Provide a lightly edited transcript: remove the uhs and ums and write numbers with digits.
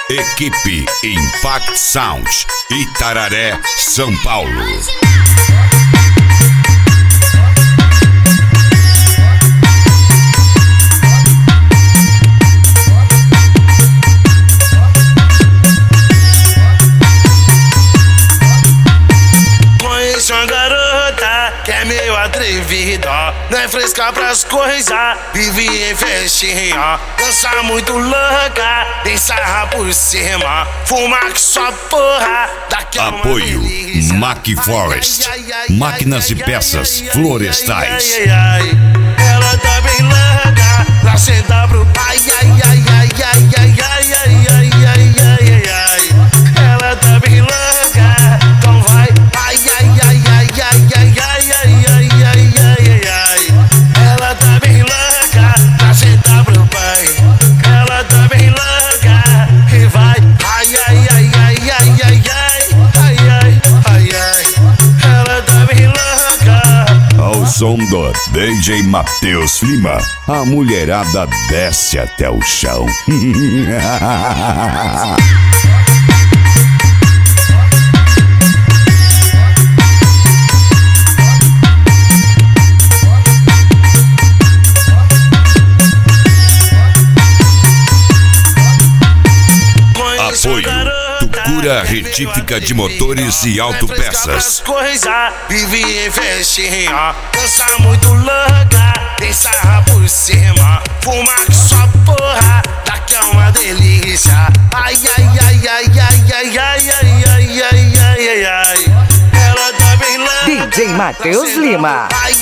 Equipe Impact Sound, Itararé, São Paulo. Conheço uma garota que é meio atrevida, não é fresca pras coisas, vive em festinha, dança muito louca, tem sarra por cima, fuma que só porra, daqui a uma Apoio delícia. Mac Forest, máquinas e peças florestais. Ela tá bem louca, lá senta pro ai ai ai ai ai ai ai ai ai ai ai ai. Ela tá bem louca, então vai ai ai ai ai ai ai ai ai ai ai ai ai. Ela tá bem louca, lá senta pro pai. Ela tá bem louca e vai ai ai ai ai ai ai ai ai ai ai. Ela tá bem louca. Ao som do DJ Matheus Lima, a mulherada desce até o chão. Apoio Tucura Retífica de Motores e Autopeças. Vive em festinha, dança muito louca, tem sarra por cima, fuma que só porra, daqui é uma delícia. Ai ai ai ai ai ai ai ai ai ai ai ai. Ela tá bem louca, DJ Matheus Lima. ai